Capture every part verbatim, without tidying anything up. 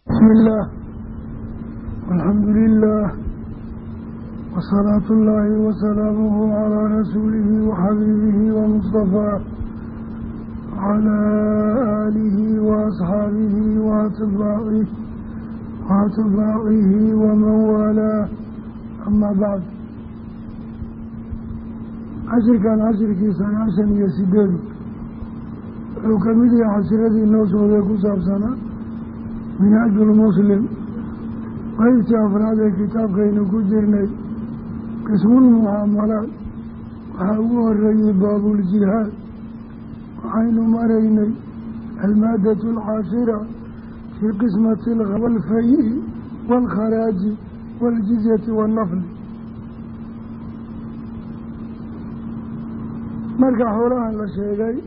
بسم الله والحمد لله وصلاة الله وسلامه على رسوله وحبيبه ومصطفاه وعلى آله وأصحابه وأتباعه وأتباعه ومن والاه أما بعد. عشر كان عشر كيسان عشان يسيدون وكمدي عشرة الناس وذاكو سابسانا من أجل المسلم قيبت أفراد الكتاب كي نكجرني قسم المعاملات وحاوه الرئي باب الجهاد وحين مريني المادة العاشرة في قسمة الغ والفيء والخراج والجزية والنفل. مركع حولها لشيء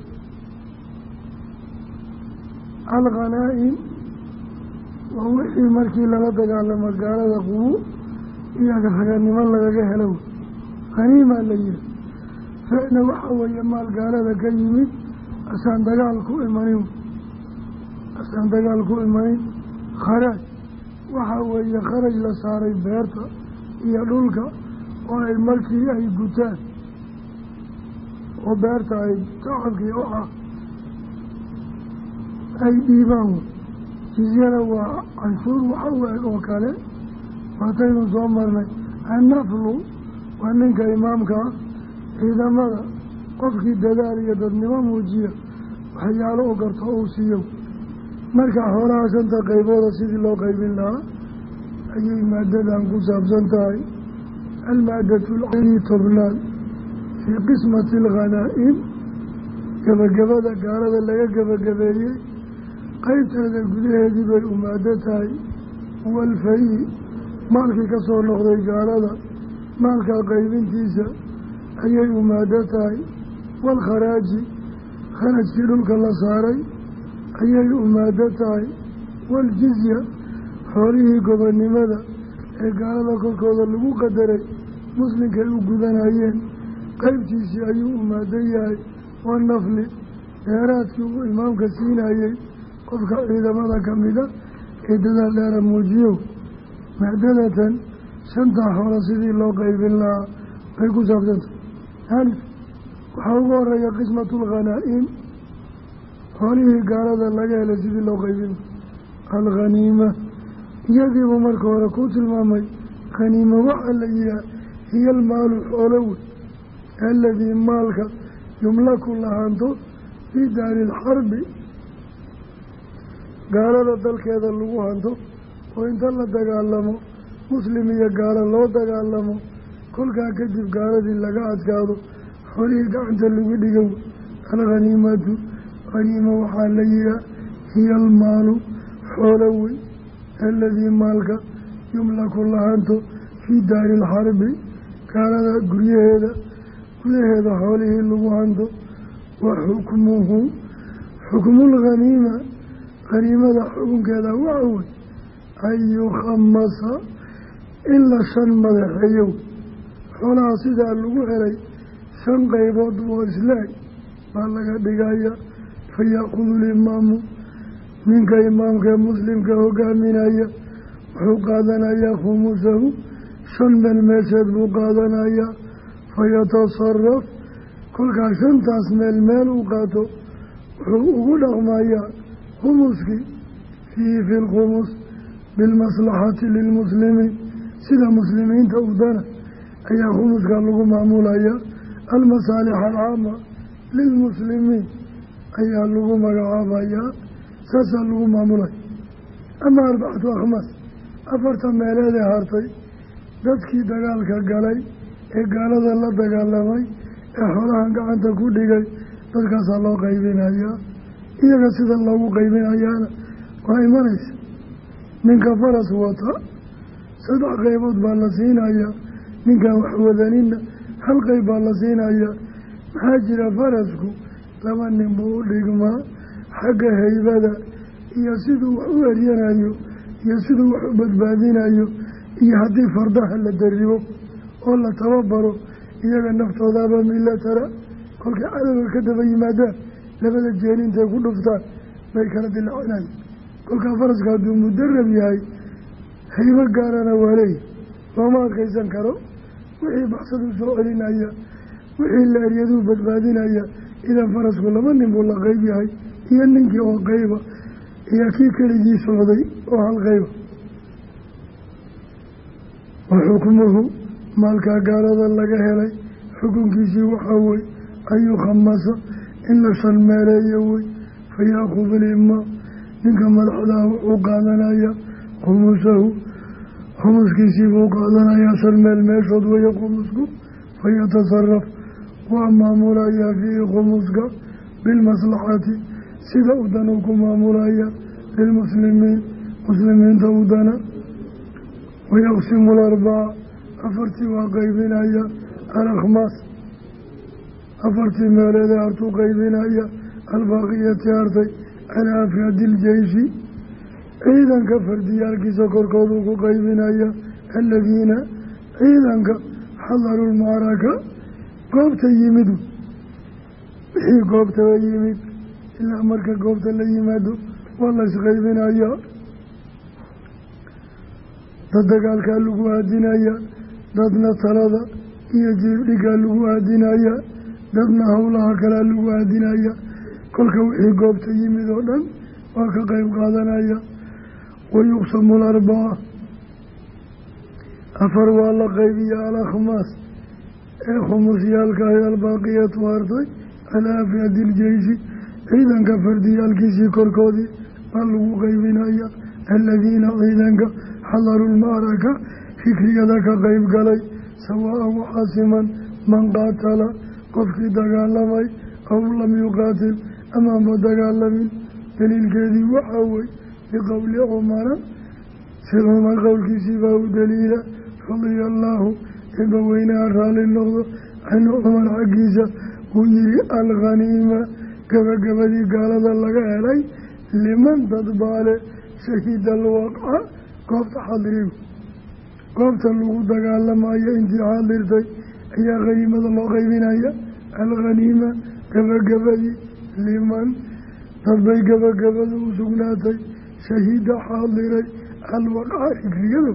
الغنائم ووحي مركي لغدق على مقالة قوو إياك حقان من لغاك هلو غنيمة ليه فإن وحوى مال قالة كيمي أسان دقالكو إمانيو أسان دقالكو إمانيو خراج وحوى خرج لساري بيرتا إيا دولك وأي مركي أي قتال وبيرتا أي تعبكي أوحا أي ديبان جزيرة وعنشور وحوى وكاله فاتينو صومرنا النفل وأنك إمامك إذا ماذا قفك الدلال يدر نمام وجيه وحياله وقرطه سيو مركع حولها سنتا قيبوضة سيدي الله قيب الله أي مادة أنكو سابسنتاي المادة العيني طبلان في قسمة الغنائم كما قبضة قارضة لك قبضة قبضة قيبت هذا القديه دي بالأمادتاي والفيء مالك كسور نقضي قارضة مالك قيبين تيسا أي أمادتاي والخراج خرج في للك الله صاري أي أمادتاي والجزية حوله قبل ماذا قارضة كل كوضا لغو قدري مسلم كيو قدن أيين قيبتيسي أي أمادياي والنفل إيراتك إمامك سين أيين قفك إذا ماذا كمدا إذا لا موجيه معدلة سنتا حول سيدي الله قيب الله قيكو سابسنت هل وحاول رأي قسمة الغنائم حوله قارضا لقى إلى سيدي الله قيب الله الغنيمة يجب مركو وركوت المامي غنيمة وحليها هي المال الحولوي الذي مالك يملك الله عنده في دار الحرب قالوا ذلك هذا اللغو عنده وإن تلا دقالمو مسلمية قال الله دقالمو كل كان كجب قالت اللقاء أتكاده حريق عند اللغو ديقو الغنيمة غنيمة وحاليها هي المال حولوي الذي مالك يملك الله عنده في دار الحرب قال هذا قريه هذا قريه هذا حوله اللغو عنده وحكمه حكم الغنيمة غنيمة حكم كذا وعوي أن يخمس إلا شن مدحيو حولا سيدا اللغو علي شن قيبوت وإسلاك مالك دقايا فيأخذ الإمام منك إمامك مسلم كهقامين أيا وحقادنا أيا خمسه شن من المسجد وقادنا أيا فيتصرف كل كاشن تاسم المال وقاته وقولهم أيا خمسك فيه في الخمس بالمصلحة للمسلمين سيدا مسلمين تأودنا أي خمس قال لكم معمول أي المصالح العامة للمسلمين أي لكم العامة أي ساسا لكم معمول أما أربعة أخمس أفرت ميلادي هارتي dadkii dagaalka galay ee gaalada la dagaalamay ee xoolahan gacanta ku dhigay dadkaasaa loo qaybinayaa iyaga sida loogu qaybinayaana waa imanaysa ninka faras wata saddex qaybood baa la siinayaa ninkan wax wadanina hal qayb baa la siinayaa maxaa jira farasku laba nin buu u dhigmaa xagga haybada iyo siduu wax u eryanayo iyo siduu wax u badbaadinayo iyo haddii fardaha la daribo oo la tababaro iyaga naftoodaaba milatara kolkay cadowga ka daba yimaadaan labada jeen intay ku dhuftaan bay kala dilaacinayaan kolkaa faraska hadduu mudarab yahay haybo gaarana waa leeyahy looma adkaysan karo wixii baxsaduu soo celinaya wixii la eryaduu badbaadinaya idan farasku laba nin buu la qeyb yahay iyo ninkii oo qeyba iyo kii keligii socday oo hal qeyba wa xukmuhu maalkaa gaalada laga helay xukunkiisii waxaa wey an yukhamasa in la shan meeleeyo wey fa yaakudu limaa ninka madaxdaa wuxuu qaadanaya khumusahu khumuskiisii buu qaadanayaa shan meel meeshood weeye khumusku fayatasaraf waa maamulayaa fiihi khumuska bilmaslaxati sida u dan uu ku maamulaya lilmuslimiin muslimiinta u dana wayaqsimu larbaca afartii waa qeybinaya alakhmaas afartii meeleed ee hartuu qeybinaya albaaqiyati hartay calaa afraadi iljeyshi ciidanka fardiyaalkiisa korkooduu ku qeybinaya aladiina ciidanka xadaru lmacaraka goobta yimidu wixii goobtaba yimid ilaa marka goobta la yimaado waa la isqeybinayaa dad dagaalkaa lagu aadinaya dadna talada iyo jiibdhigaa lagu aadinaya dadna howlaha kalea lagu aadinaya kolka wixii goobta yimid oo dhan waa ka qeyb qaadanaya wayuqsamu larbaca afar waa la qeybiya alakhmaas ee khumusyaalka ahy albaaqiyatu hartay calaa afraadi iljeyshi ciidanka fardiyaalkiisii korkoodii baa lagu qeybinaya aladiina ciidanka xadaru lmacaraka fikriyada ka qeyb galay sawaa-an waxaa siman man qaatala qofkii dagaalamay aw lam yuqaatil amaanba dagaalamin daliilkeedii waxaa wey biqowli cumara si cumar qowlkiisii baa u daliila radia allaahu eeba weynaha raalli noqdo canhu cumar xaggiisa uu yihi alkhaniima gabagabadii gaalada laga helay liman dad baale shahida alwaqca goobta xadrigu goobta lagu dagaalamayo intii xaadirtay ayaa khaniimada loo qeybinaya alkhaniima gabagabadii liman dad bay gabagabada u sugnaatay shahida xaadiray alwaqca fikriyadu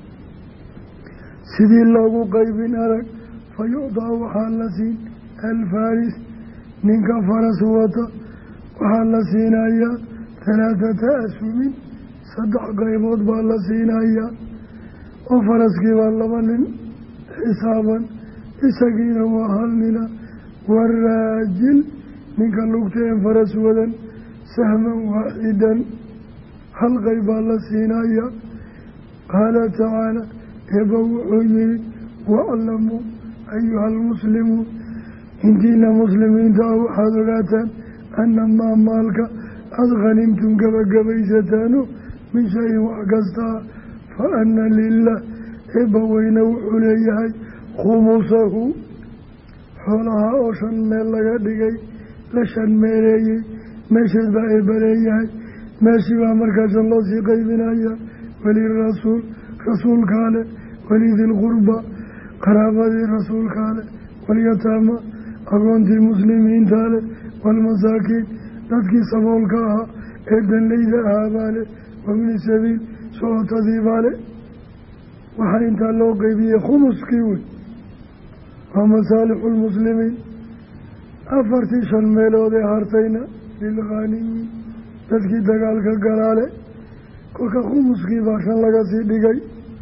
sidii loogu qeybin arag fa yucdaa waxaa la siin alfaaris ninka faras wata waxaa la siinayaa halaathata ashumin saddex qaybood baa la siinayaa oo faraskii baa laba nin xisaaban isagiina waa hal nina waraajil ninka lugteen faras wadan sahman waaxidan hal qayb baa la siinayaa qaala tacaala eeba wuxuu yihi waclamuu ayuha almuslimuun intiina muslimiinta ah waxaad ogaataan annamaa maalka aada khanimtum gabagabaysataano min shayin wax kastaa fa ana lilah eebba weyne wuxuu leeyahay khumusahu xoolaha oo shan meel laga dhigay la shan meeleeyey meesheed baa eebba leeyahay meeshii baa markaasan loo sii qeybinaya welirasuul rasuulkaa leh welidilqurba qaraabadii rasuulkaa leh walyataama agoontii muslimiintaa leh waalmasaakiin dadkii saboolka ahaa ee danleyda ahaabaa leh wabni sabiil socotadii baa leh waxaa intaa loo qeybiyey khumuskii wey waa masaalixu lmuslimiin afartii shan meelood ee hartayna lilkhaaniyiin dadkii dagaalka galaale kolka khumuskii baa shan laga sii dhigay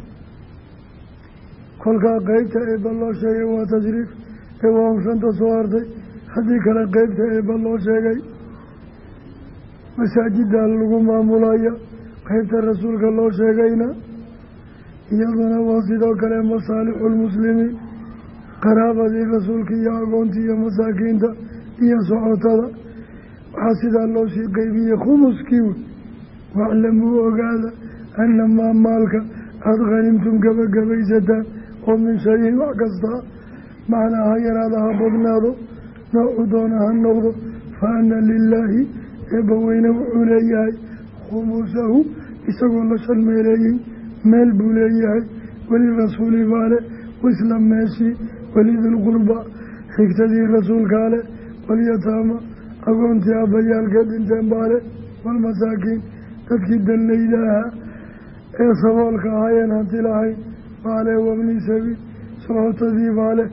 kolkaa qeybta eebba loo sheegay waa tasriif ee waa shanta soo hartay haddii kale qeybta eebba loo sheegay masaajiddaa lagu maamulaya qeybta rasuulka loo sheegayna iyaduna waa sidoo kale masaalixu lmuslimiin qaraabadii rasuulka iyo agoontii iyo masaakiinta iyo socotada waxaa sidaa loo sii qeybiyey khumuskii wey waclamuu ogaada annamaa maalka aada khanimtum gabagabaysataan oo min shayin wax kastaa macnaa ha yaraada ha badnaado noocu doona ha noqdo fa ana lilaahi eebba weyne wuxuu leeyahay khumusahu isagoo la shan meeleeyey meel buu leeyahay welirasuuli baale wisla meeshii welidilqurba xigtadii rasuulkaa leh walyataama agoontii abbayaalka dhinteen baale waalmasaakiin dadkii danlaydaha ee saboolka ahaayeen hanti lahayn baa leh wabni sabiil socotadii baa leh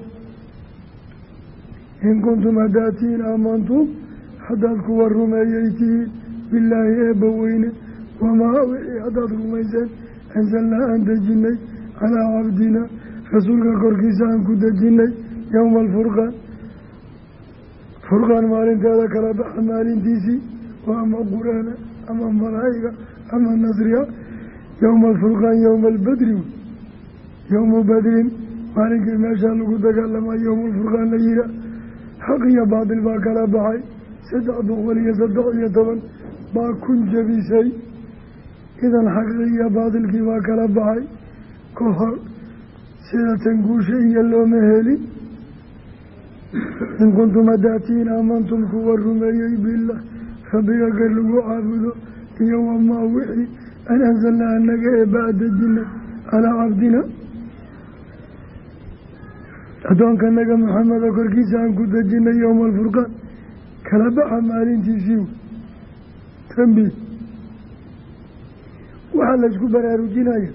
in kuntum hadaatiin aamantum haddaad kuwa rumeeyey tihiin bilaahi eebba weyne wamaa wixii haddaad rumayseen anzalnaa aan dejinnay calaa cabdina rasuulka korkiisa aan ku dejinnay yowma alfurqaan furqaan maalinteeda kala baxa maalintiisii waa ama qur-aana ama malaa'iga ama nasriya yowma alfurqaan yowma albadri yowmu badrin maalinkii meeshaa lagu dagaalama yowma alfurqaan la yihaa xaq iyo baatil baa kala baxay saddex boqol iyo saddex iyo toban baa kun jabisay idan xaqii iyo baatilkii baa kala baxay ka hor sida tanguusha iyo looma helin in kuntum hadaatiin aamantum kuwa rumeeyey bilah rabbiga gar lagu caabudo iyo wamaa wixii an anzalnaa anaga ee baadejina calaa cabdina addoonkanaga maxameda korkiisa aan ku dejinay yowma alfurqaan kala baxa maalintiisii tambiih waxaa laysku baraarujinaya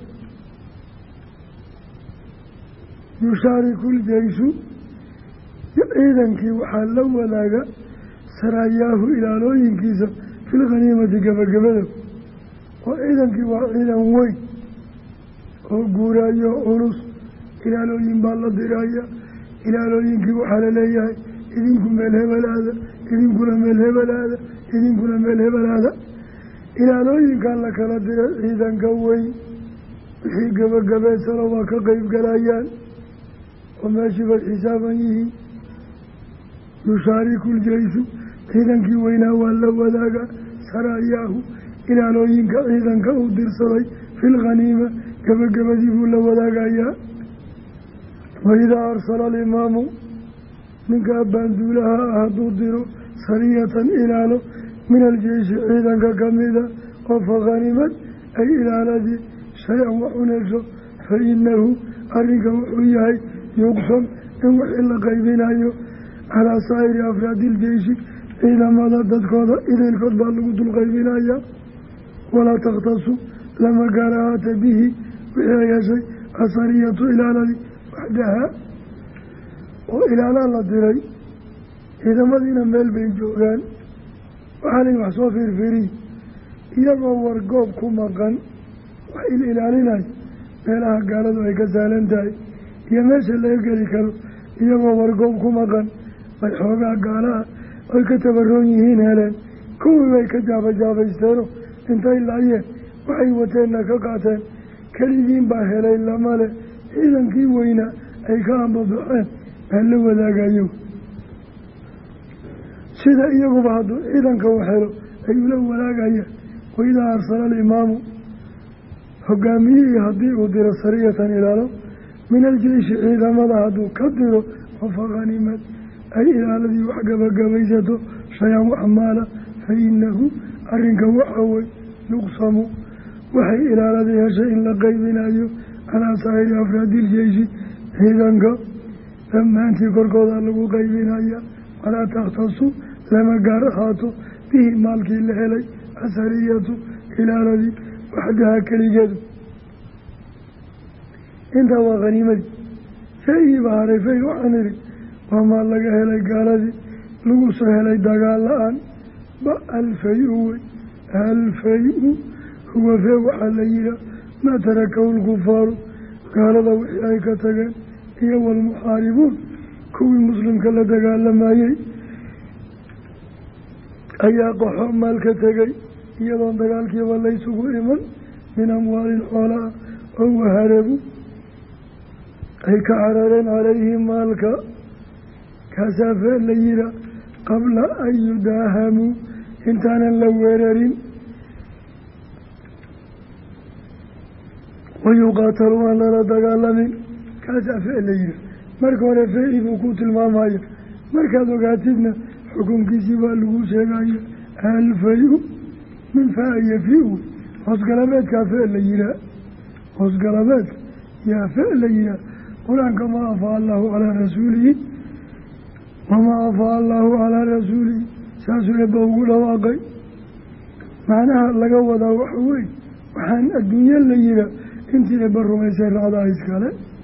yushaariku ljeyshu ciidankii waxaa la wadaaga saraayaahu ilaalooyinkiisa filkhaniimati gabagabada oo ciidankii waa ciidan weyn oo guuraayo culus ilaalooyin baa la diraya ilaalooyinkii waxaa la leeyahay idinku meel hebelaada idinkuna meel hebelaada idinkuna meel hebelaada ilaalooyinkan la kala diray ciidanka weyn wixii gabagabeysano waa ka qeyb galayaan oo meeshii bay xisaaban yihiin yushaariku ljeyshu ciidankii weynaa waa la wadaaga saraayaahu ilaalooyinka ciidanka uu dirsaday filkhaniima gabagabadii buu la wadaagayaa waidaa arsala alimaamu ninka abbaanduulaha ah hadduu diro sariyatan ilaalo min aljeyshi ciidanka ka mida oo fakhanimad ay ilaaladii shay-an wax uneesho fa inahu arrinka wuxuu yahay yuqsam in wixii la qaybinayo calaa saa'iri afraadi iljeyshi ciidamada dadkooda idaylkood baa lagu dul qaybinayaa walaa takhtasu lama gaarahaata bihi wixii ay heshay asariyatu ilaaladii waxdahaa oo ilaalaa la diray ciidamadiina meel bay joogaan waxaa layihi wax soo fiirfiiriy iyagoo wargoob ku maqan wax il ilaalinayo meelaha gaaladu ay ka sahlan tahay iyo meesha laga geli karo iyagoo wargoob ku maqan bay xoogaa gaalaha ay ka tabaroon yihiin heleen kuwii bay ka jaabajaabaysteeno intay laayeen waxay wateenna ka qaateen keligiin baa helay lama leh ciidankii weynaa ay ka ambabaxeen baa la wadaagayo sida iyaguba hadduu ciidanka u helo ay ula wadaagayaan waidaa arsala alimaamu hogaamiyihii haddii uu diro sariyatan ilaalo min aljeyshi ciidamada hadduu ka diro wafakhanimad ay ilaaladii wax gabagabaysato shay-an wax maala fa inahu arrinka waxa wey yuqsamu waxay ilaaladii heshay in la qaybinayo calaa saa'iri afraadi iljeyshi ciidanka dhammaantii korkooda lagu qaybinaya walaa takhtasu lama gaar ahaato bihi maalkii la helay asariyatu ilaaladii waxdaha keligeedu intaa waa khaniimadii fay-ii baa haray fay waxaan idhi waa maal laga helay gaaladii lagu soo helay dagaal la-aan ba alfay-u wey alfay-u huwa fee waxaa la yihaa maa tarakahu lkufaaru gaalada wixii ay ka tageen iyo walmuxaaribuun kuwii muslimka la dagaalamayey ayaa qaxo maal ka tegay iyadoon dagaalkiiba laysugu iman min amwaalin xoolaa oo waharabu ay ka carareen calayhi maalka kaasaa fee la yihaa qabla an yudaahamuu intaanan la weerarin wayuqaatalu aan lala dagaalamin kaasaa fee la yihaa marka hore fee-i buu ku tilmaamaya markaad ogaatidna xukunkiisii baa lagu sheegaya alfay-u min faa-iya fi-u hoosgalabeedkaa fee la yihaa hoosgalabeedka yaa fee la yihaa qur-aanka maa afaa allahu calaa rasuulihi wamaa afaa allahu calaa rasuulihi saasuu eebba ugu dhawaaqay macnaha laga wadaa waxa weeye waxaan adduunyo la yihaa intii eebba rumaysay raacdaa iskale.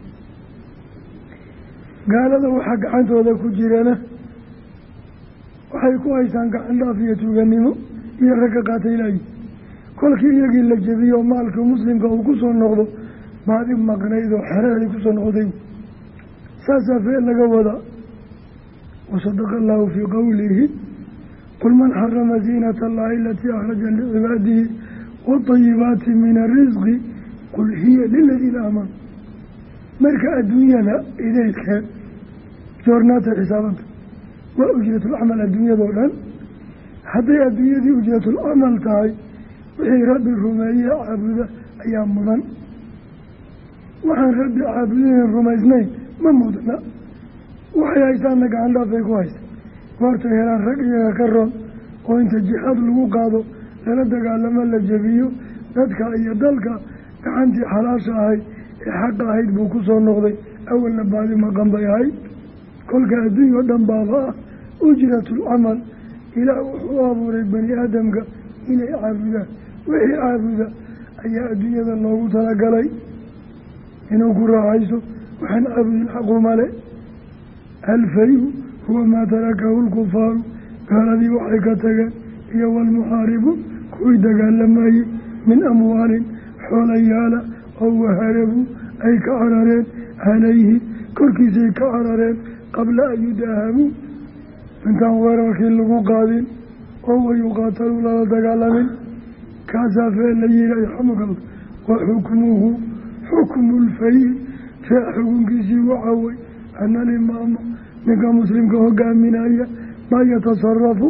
gaalada waxaa gacantooda ku jirana waxay ku haysaan gacan dhaaf iyo tuuganimo iyo ragga qaataylaayi. kolkii iyagii la jebiyo maalka muslimka uu ku soo noqdo baadi maqnayd oo xereeday ku soo noqday. saasaa fee laga wadaa. wasadaqa allaahu fii qowlihi qul man xarama ziinata allahi alatii akhraja licibaadihi waطayibaati min arisqi qul hiya liladiina aamanuu. marka adduunyada idaydkeed joornaata xisaabanta waa ujratulcamal adduunyadao dhan. hadday adduunyadii ujratulcamal tahay wixii rabbi rumeeye caabuda ayaa mudan. waxaan rabbi caabudayn rumaysnayn ma mudna. waxay haysaanna gacan dhaafay ku haysa. goortay helaan rag iyaga ka roon oo inta jihaad lagu qaado lala dagaalamo la jebiyo dadka iyo dalka gacantii xalaasha ahayd ee xaqa ahayd buu ku soo noqday. awalna baadi maqan bay ahayd. kolka adduunya o dhan baaba ah ujratulcamal. ilaah wuxuu abuuray bani aadamka inay caabudaan. wixii caabuda ayaa adduunyada loogu talagalay inuu ku raaxayso. waxaan caabudin xaqumale. alfay-u huwa maa tarakahu lkufaaru gaaladii waxay ka tageen iyo walmuxaaribu kuwii dagaalamayey min amwaalin xoolayaala oo waharabu ay ka carareen calayhi korkiisay ka carareen qabla an yudaahamuu intaan weerarkii lagu qaadin oo wayuqaatalu lala dagaalamin. kaasaa fee la yihi yarxamukallah. wa xukmuhu xukmu lfay-i fee xukunkiisii waxaa wey ana alimaama ninka muslimka hogaaminaya maa yatasarafu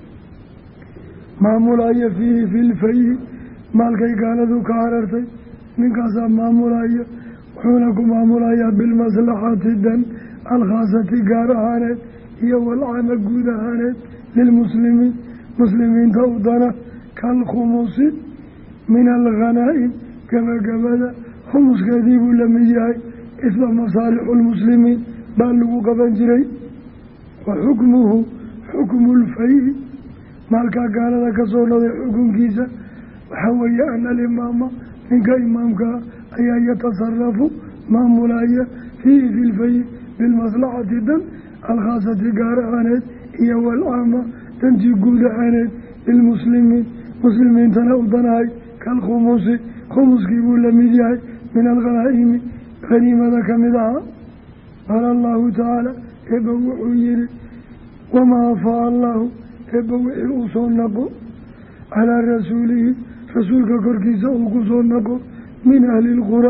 maamulaya fiihi fi lfay-i maalkay gaaladu ka carartay ninkaasaa maamulaya. wuxuuna ku maamulayaa bilmaslaxati dan alkhaasati gaar ahaaneed iyo walcaama guud ahaaneed lilmuslimiin muslimiinta u dana kaalkhumusi min alghanaa'im gabagabada khumuskeedii buu la mid yahay. isla masaalixu lmuslimiin baa lagu qaban jiray. wa xukmuhu xukmu lfay-i maalkaa gaalada ka soo noday xukunkiisa waxaa weeye ana alimaama ninka imaamkaa ayaa yatasarafu maamulaya fiihi fi lfay-i bilmaslaxati dan alkhaasati gaar ahaaneed iyo walcaama dantii guud ahaaneed lilmuslimiin muslimiintana u danahay kaalkhumusi khumuskii buu la mid yahay min alghanaa'imi haniimada ka mid ahaa. qaala allahu tacaala eebba wuxuu yihi wamaa afaa allahu eebba wixii uu soo naqo calaa rasuulihi rasuulka korkiisa uu ku soo naqo min ahli lqura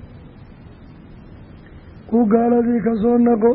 uu gaaladii ka soo naqo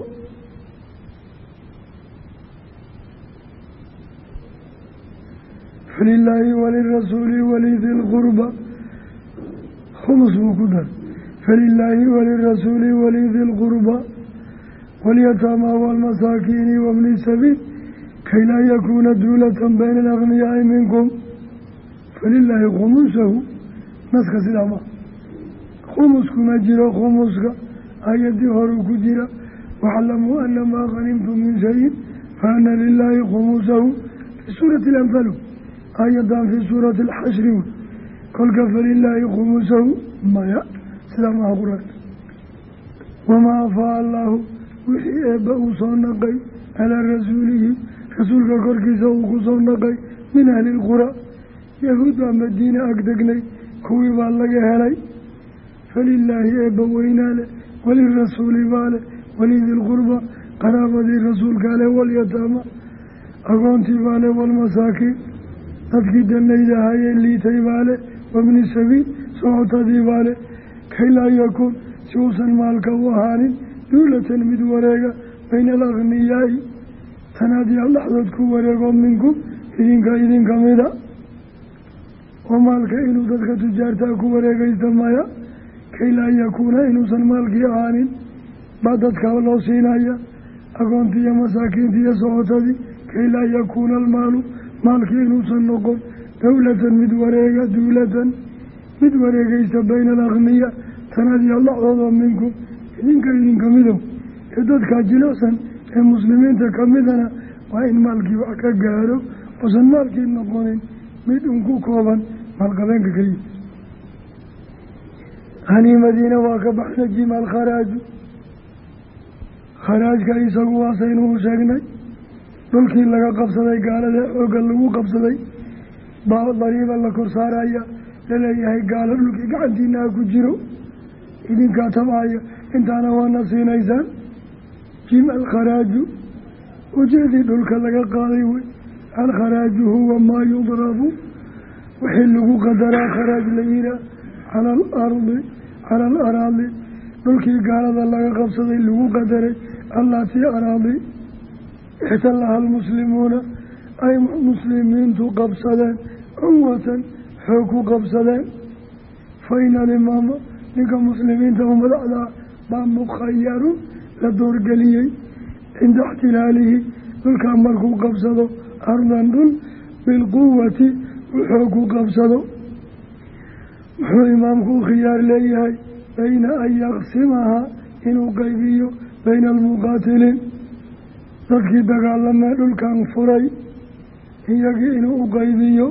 falilaahi walirasuuli walidi lqurba khumus buu ku dar. falilaahi walirasuuli walidi lqurba walyataama waalmasaakiini wabni sabiil kay laa yakuuna duulatan bayna alagniyaai minkum. falilaahi khumusahu naska sidaa maa khumuskuma jiro. khumuska aayaddii horuu ku jira waclamuu ana maa hanimtum min shayin fa ana lilaahi khumusahu fii suurati alanfaal aayaddan fii suurati alxashri wey. kolka falilaahi khumusahu maya sidaa maha qur-aanka. wamaa afaa allaahu wixii eebba uu soo naqay calaa rasuulihi rasuulka korkiisa uu ku soo naqay min ahli lqura yahuud baa madiine ag degnay kuwii baa laga helay. falilaahi eebba weynaa leh walirasuuli baa leh walidi lqurba qaraabadii rasuulkaa leh walyataama agoontii baa leh walmasaakiin dadkii danayda ahayee liitay baa leh wabni sabiil socotadii baa leh kay laa yakuun si uusan maalka u ahaanin duulatan mid wareega bayna alagniyaai tanaadyaal dhexdood ku wareego minkum idinka idinka mida. oo maalka inuu dadka tujaartaa ku wareegaysta maya. kay laa yakuuna inuusan maalkii ahaanin baa dadka loo siinaya agoontii iyo masaakiintii iyo socotadii. kay laa yakuuna almaalu maalkii inuusan noqon dowlatan mid wareega duulatan mid wareegaysa bayna alagniya tanaadyaal dhexdooda minkum idinka idinka midow. ee dadkaa jilicsan ee muslimiinta ka midana waa in maalkii wax ka gaaro oosan maalkii noqonin mid un ku kooban maalqabeenka keliya. haniimadiina waa ka baxsay jima alkharaaju kharaajka isagu waasaynu u sheegnay dhulkii laga qabsaday gaalada xoogga lagu qabsaday baa dariiba la kor saaraya laleeyahay gaalo dhulkii gacantiina ha ku jiro idinkaa tabcaya intaana waana siinaysaan. jima alkharaaju ujeedii dhulka laga qaaday wey. alkharaaju huwa maa yudrabu wixii lagu qadaraa kharaaj la yihaa cala alardi cala alaraadi dhulkii gaalada laga qabsaday lagu qadaray allatii araadi ixtalaha almuslimuuna ay muslimiintu qabsadeen cunwatan xoog ku qabsadeen. fa ina alimaama ninka muslimiinta u madaxdaa baa mukhayarun la doorgeliyey cinda ixtilaalihi dhulkaa markuu qabsado ardan dhul bilquwati u xoog ku qabsado wuxuu imaamku u khiyaar leeyahay bayna an yaqsimahaa inuu qaybiyo bayna almuqaatiliin dadkii dagaalamee dhulkan furay iyagii inuu u qaybiyo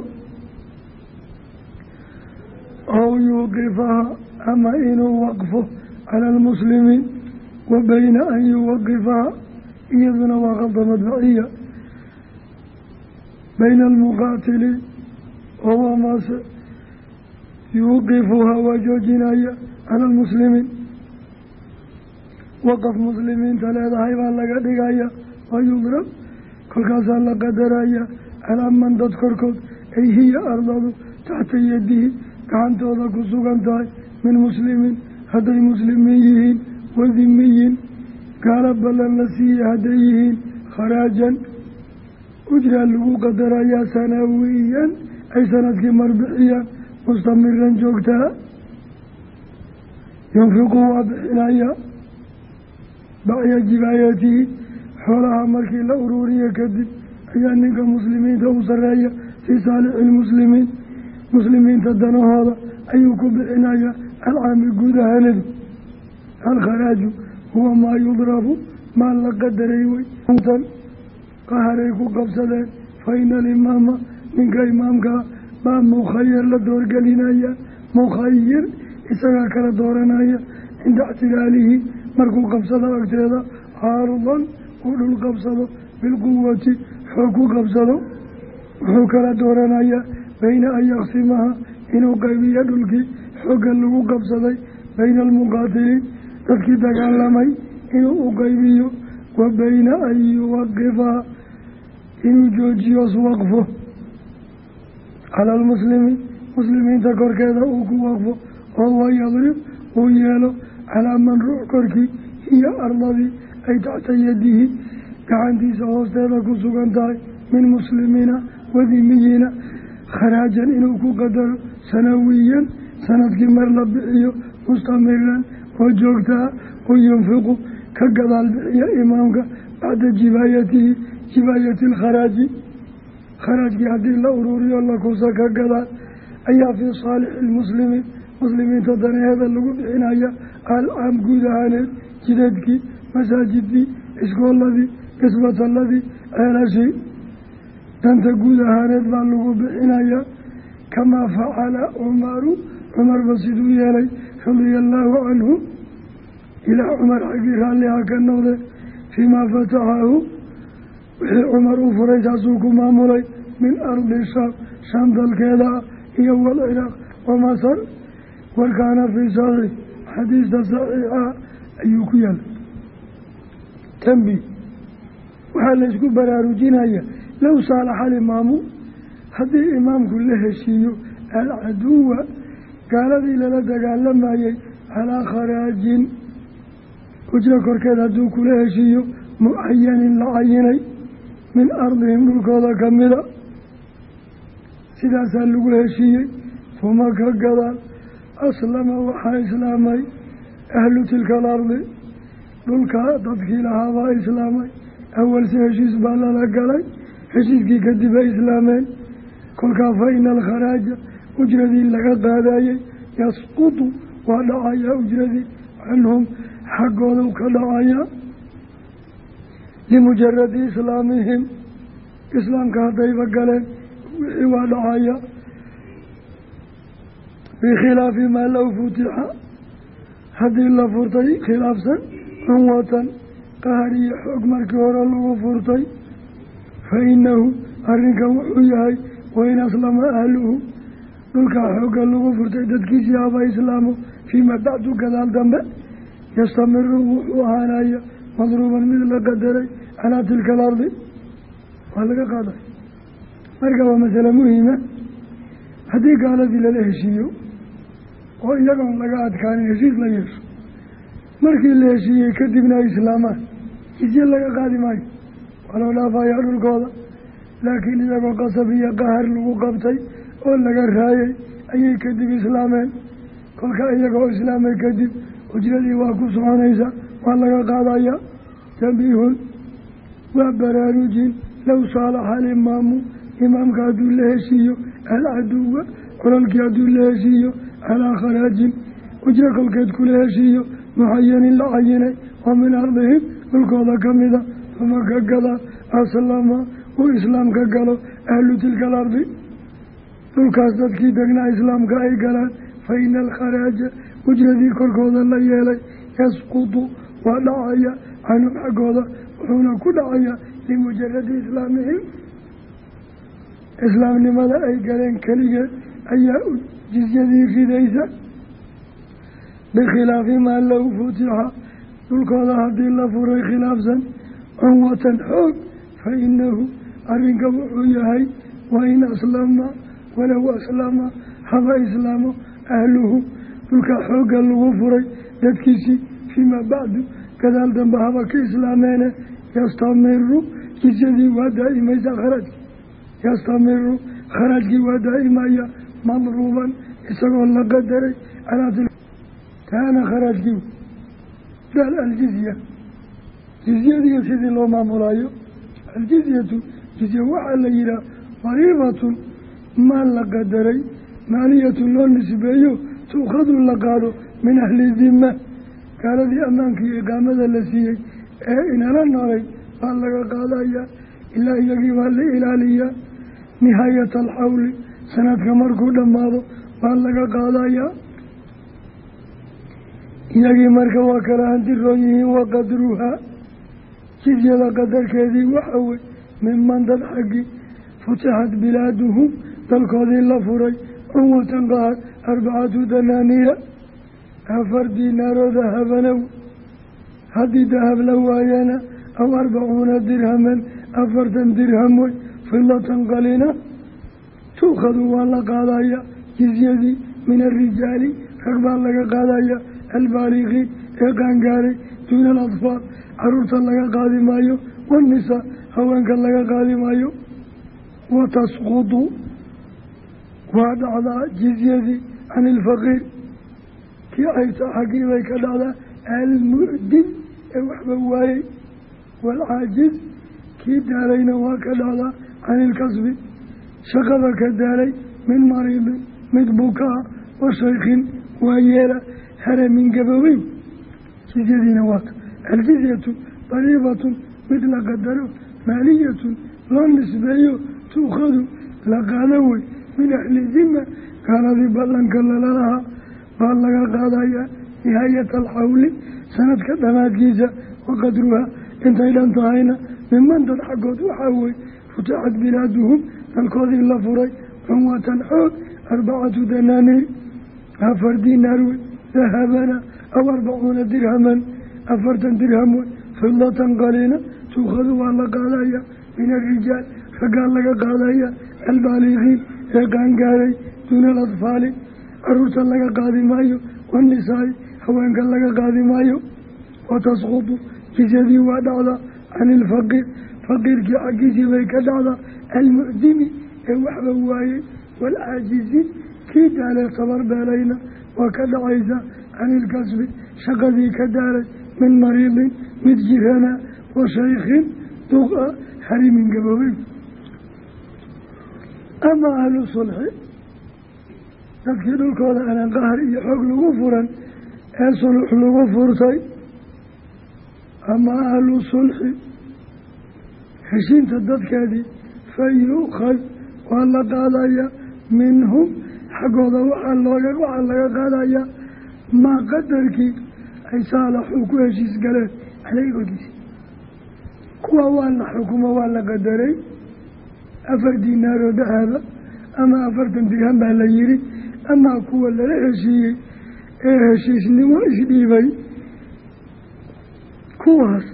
ow yuuqifaha ama inuu waqfo cala almuslimiin wa bayna an yuwaqifaha iyaduna waa qalda madbaciya bayna almuqaatiliin oo wamase yuuqifuhaa waa joojinaya cala almuslimiin waqaf muslimiinta leedahay baa laga dhigaya waa yudrab kolkaasaa la qadaraya calaa man dad korkood ay hiya ardadu taxta yadihi gacantooda ku sugan tahay min muslimiin hadday muslimiin yihiin wadimiyin gaala ballan la siiyey hadday yihiin kharaajan ujraa lagu qadarayaa sanawiyan ay sanadkii marbixiyaan mustamiran joogtaa yunfiqu waa bixinaya bacya jibaayatihi xoolaha markii la uruuriyo kadib ayaa ninka muslimiinta u sareeya fii saalixi lmuslimiin muslimiinta danahooda ayuu ku bixinaya alcaami guud ahaanadu. alkharaaju huwa maa yudrabu maa la qadaray wey tan qaharay ku qabsadeen fa ina alimaama ninka imaamkaa baa mukhayar la doorgelinaya mukhayir isagaa kala dooranaya cinda ixtilaalihi markuu qabsado agteeda caarudan uu dhul qabsado bilquwati xoog ku qabsado wuxuu kala dooranayaa bayna an yaqsimaha inuu qaybiyo dhulkii xoogga lagu qabsaday bayna almuqaatiliin dadkii dagaalamay inuu u qaybiyo wa bayna an yuwaqifaha inuu joojiyoos waqfo cala almuslimiin muslimiinta korkeeda uu ku waqfo oo wayadrib uu yeelo calaa man ruux korkii hiyo ardadii ay taxta yadihi gacantiisa hoosteeda ku sugan tahay min muslimiina wadimiyiina kharaajan inuu ku qadaro sanawiyan sanadkii mar la bixiyo mustamiran oo joogtaa u yunfiqu ka gadaal bixiya imaamka bacda jibaayatihi jibaayati alkharaaji kharaajkii haddii la uruuriyo la kusa ka gadaal ayaa fii saalixi lmuslimiin muslimiinta danaheeda lagu bixinaya alcaam guud ahaaneed jideedkii masaajidii iskooladii kisbataladii ceelashii danta guud ahaaneed baa lagu bixinayaa kamaa facala cumaru cumarba siduu yeelay radia allaahu canhu ilaa cumar xaggii raalliha ka noqde fiimaa fataxahu wixii cumar u furay saasuu ku maamulay min ardi shaam shaam dalkeeda ah iyo walciraaq wa masar warkaana fii saxiix xadiista saxiixa ayuu ku yaala. tanbi waxaa laysku baraarujinaya low saalaxa alimaamu haddii imaamku la heshiiyo alcaduwa gaaladii lala dagaalamayey calaa kharaajin ujro korkeed hadduu kula heshiiyo mucayanin la cayinay min ardihim dhulkooda ka mida sidaasaa lagu heshiiyey fuma ka gadaal aslama waxaa islaamay ahlu tilka alardi dhulkaa dadkii lahaabaa islaamay awalse heshiis baa lala galay heshiiskii kadib ay islaameen kolkaa fa ina alkharaaja ujradii laga qaadayey yasqutu waa dhacayaa ujradii canhum xaggoodu ka dhacayaa limujaradi islaamihim islaamka haddayba galeen wixii waa dhacaya bikhilaafi maa low futixa haddii la furtay khilaafsan cunwatan qahar iyo xoog markii hore lagu furtay fa inahu arrinkan wuxuu yahay wain aslama ahluhu dhulkaa xoogga lagu furtay dadkiisii haba islaamo fiima bacdu gadaal dambe yastamiru wuxuu ahaanaya madruuban mid la qadaray calaa tilka alardi waa laga qaaday marka waa masale muhiima haddii gaaladii lala heshiiyo oo iyagoon laga adkaanin heshiis la yeesho markii la heshiiyey kadibna ay islaamaan jizye laga qaadi maayo waa loo dhaafayaa dhulkooda laakiin iyagoo qasab iyo qahar lagu qabtay oo laga raayay ayay kadib islaameen kolka iyagoo islaamay kadib ujradii waa ku soconaysa waa laga qaadaya tambiihun waa baraarujin low saalaxa alimaamu imaamka hadduu la heshiiyo alcaduwa colalkii hadduu la heshiiyo calaa kharaajin ujro kolkeed kula heshiiyo muxayanin la cayinay oo min ardihim dhulkooda ka mida uma ka gada aslama uu islaam ka galo ahlu tilka alardi dhulkaas dadkii degnaa islaamka ay galaan fa ina alkharaaja ujradii korkooda la yeelay yasqutu waa dhacaya canhum xaggooda wuxuuna ku dhacaya limujaradi islaamihim islaamnimada ay galeen keligeed ayaa jizyadii ridaysa bikhilaafi maa low futixa dhulkooda haddii la furay khilaafsan cunwatan xoog fa inahu arrinka wuxuu yahay wain aslama walow aslama haba islaamo ahluhu dhulka xoogga lagu furay dadkiisii fiima bacdu gadaal dambe haba ka islaameene yastamiru jizyadii waa daa'imaysa kharaajkii yastamiru kharaajkii waa daa'imaya madruuban isagoo la qadaray calaa taana kharaajkii daal aljizya jizyadiiyo sidii loo maamulaayo aljizyatu jizya waxaa la yihaha dariibatun maal la qadaray maaliyatun loo nisbeeyo tuukhadu la qaado min ahli dima gaaladii ammaankii iqaamada la siiyey ee inala noolay baa laga qaadaya ilaa iyagii baa la ilaaliyaa nihaayata alxawli sanadka markuu dhammaado baa laga qaadayaa iyagii marka waa kala hantiroon yihiin wa qadruhaa jizyada qadarkeedii waxa wey minman dad xaggii futixat bilaaduhum dalkoodii la furay cunwatan qahar arbacatu danaaniira afar diinaaroo dahabanow haddii dahab la waayana aw arbacuuna dirhaman afartan dirham wey fidatan qalina tuukhadu waa la qaadaya jizyadii min arijaali rag baa laga qaadaya albaaliqiin ee qaangaaray duuna aladfaal caruurta laga qaadi maayo wanisaa haweenka laga qaadi maayo watasqudu waa dhacdaa jizyadii can ilfaqiir kii ayta xaggii bay ka dhacdaa almu'din ee waxba waayey waalcaajiz kii daalayna waa ka dhacdaa can ilkasbi shaqada ka daalay min mariidin mid bukaa wa shaykhin waa yeela haramin gaboweyn jizyadiina waata aljizyatu dariibatun mid la qadaro maaliyatun loo nisbeeyo tuukhadu la qaado wey min ahli dima gaaladii ballanka lalalahaa baa laga qaadayaa nihaayata alxawli sanadka dhamaadkiisa wa qadruhaa intay dhan tahayna miman dad xaggood waxaa wey futixat bilaaduhum dalkoodii la furay cunwatan xoog arbacatu danaaniir afar diinaar wey dahabana aw arbacuuna dirhaman afartan dirham wey fidatan qaliina tuukhadu waa la qaadaya min arijaal raggaa laga qaadaya albaaliqiin ee qaangaaray duuna aladfaali caruurta laga qaadi maayo wanisaai haweenka laga qaadi maayo watasqutu jizyadii waa dhacdaa can ilfaqiir faqiirkii xaggiisii bay ka dhacdaa almu'dimi ee waxba waayey waalcaajizi kii daalee tabar beelayna waa ka dhacaysa can ilkasbi shaqadii ka daalay min mariidin mid jirana wa shaykhin duqa harimin gaboobey ama ahlu sulxi dadkii dhulkooda aanan qahar iyo xoog lagu furan ee sulux lagu furtay ama ahlu sulxi heshiinta dadkeedii fa yuukhad waa la qaadayaa minhum xaggooda waxaa looga waxaa laga qaadayaa maa qadarkii ay saalaxuu ku heshiis galeen caleyhi korkiisa. kuwa waa la xukumo waa la qadaray afar diinaaroo dahaba ama afartan dirham baa la yihi. amaa kuwa lala heshiiyey ee heshiisnimo isdhiibay kuwaas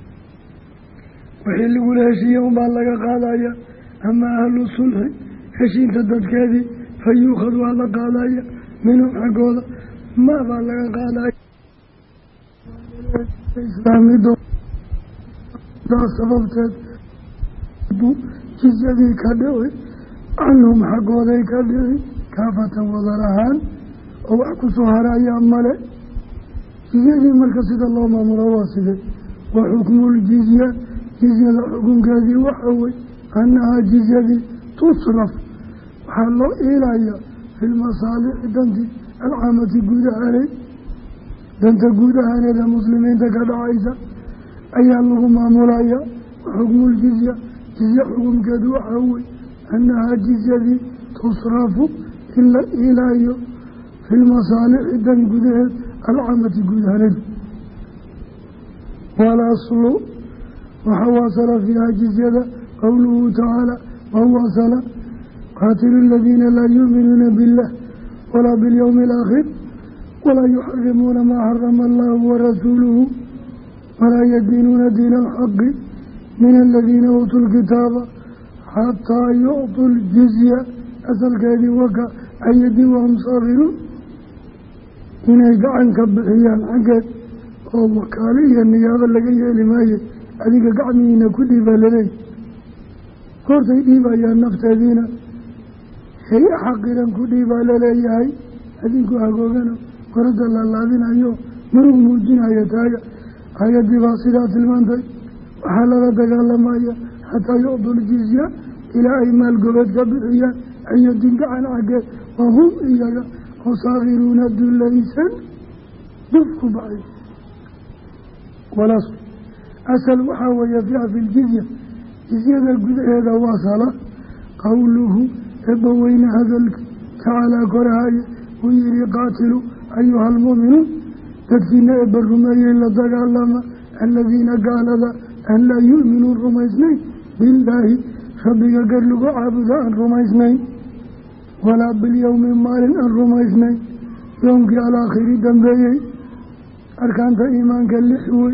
wixii lagula heshiiyey unbaa laga qaadaya. ama ahlu sulxi heshiinta dadkeedii fa yuukhad waa la qaadaya minhum xaggooda ma baa laga qaadaya. islaamido sababteed jizyadii ka dhici canhum xaggooday ka dhici kaafatan wadar ahaan oo wax ku soo harayaa male. jizyadii marka sida loo maamulo waa sidee wa xukmuuljizya jizyada xukunkeedii waxa wey annahaa jizyadii tusraf waxaa loo iilayaa fi lmasaalixi dantii alcaamati guud ahaaneed danta guud ahaaneed ee muslimiinta ka dhacaysa ayaa lagu maamulaya. wa xukmuuljizya jizya xukunkeedu waxaa wey annahaa jizyadii tusrafu in la iilaayo fi lmasaalixi dan gudaheed alcaamati guud ahaaneed. walaslu waxaa wasala fiiha jizyada qowluhu tacaala wawasala qaatilu aladiina laa yuuminuuna billah walaa bilyowmi alaakhir walaa yuxarimuuna maa xarama allahu warasuuluhu walaa yadiinuuna diina alxaqi min aladiina uutuu lkitaaba xataa yucطuu ljizya asalkeedii waka ayadin wahum saakiruun inay gacan ka bixiyaan xaggeed oo wakaalo iyo niyaabo laga yeeli maaye adiga gacmihiina ku dhiibaa laleey. hortay dhiibayaan nafteediina hay xaqiran ku dhiibaa laleeyahay. adinku hagoogano korada laalaadinayo murug muujinaya taaga hay-adii baa sidaa tilmaantay. waxaa lala dagaalamaya xataa yucdul jizya ilaa ay maal gobeed ka bixiyaan ayadin gacan xaggeed wahum iyaga oo saakiruuna dulaysan duf ku baxay. walas asal waxaa weeye fiiha fi ljizya jizyada gudaheeda wasala qowluhu eebbaweyne hadalki tacaalaa korahaye uu yihi qaatilu ayuha almu'minuun dadkiina eebba rumeeyey la dagaalama aladiina gaalada an laa yu'minuun rumaysnayn billaahi rabbiga gar lagu caabudo aan rumaysnayn walaa bilyowmi maalin aan rumaysnayn yoomkii alaakhiri dambeeyey. arkaanta iimaanka lix wey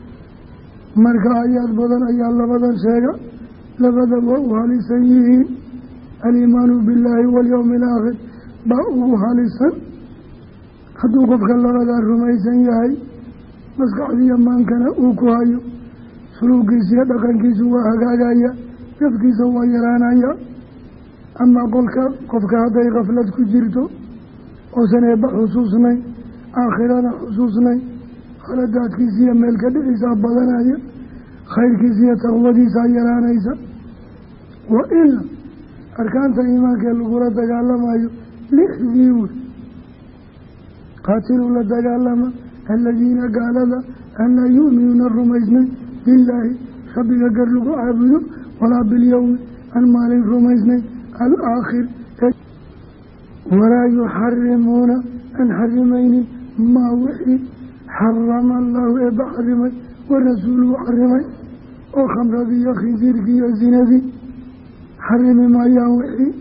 marka ayaad badan ayaa labadan sheega labada waa u halisan yihiin. aliimaanu billaahi walyowmi alaakhir baa ugu halisan. hadduu qofka labadaa rumaysan yahay maskaxdiiyo maankana uu ku hayo suluugiisiyo dhaqankiisu waa hagaagaya jafkiisa waa yaraanaya. amaa qolka qofka hadday kaflad ku jirto oosan eebba xusuusnayn aakhirana xusuusnayn khaladaadkiisiiyo meelka dhiciisaa badanaya khayrkiisiiyo taqwadiisaa yaraanaysa. wa ila arkaanta iimaankee lagula dagaalamayo lixdii wey qaatilu la dagaalama aladiina gaalada an laa yu'minuuna rumaysnayn billaahi rabbiga gar lagu caabudo walaa bilyowmi aan maalin rumaysnayn alaakhir walaa yuxarimuuna aan xarimaynin maa wixii xarama allahu eebba xarimay warasuuluhu xarimay oo khamradii iyo khinsiirkii iyo zinadii xarimi maayaan wixii.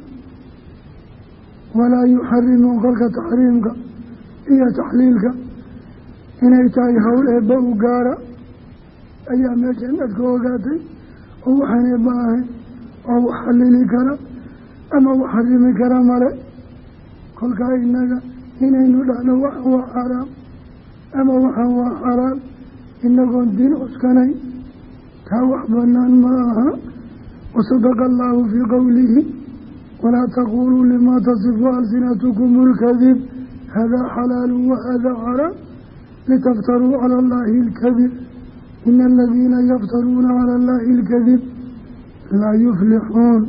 walaa yuxarimuun kolka taxriimka iyo taxliilka inay tahay howl eebba u gaara ayaa meeshan dadka ogaatay oo waxaan eebba ahayn oo wax xalili kara ama wax xarimi kara male. kolkaa inaga inaynu dhahno waxan waa xaaraam ama waxaan waa xalaal inagoon diin cuskanayn taa wax banaan ma aha. wasadaqa allaahu fii qowlihi walaa taquuluu limaa tasifu alsinatukum اlkadib hadaa xalaalu wahadaa xaraam litaftaruu cala allaahi اlkadib ina aladiina yaftaruuna cala allaahi اlkadib laa yuflixuun.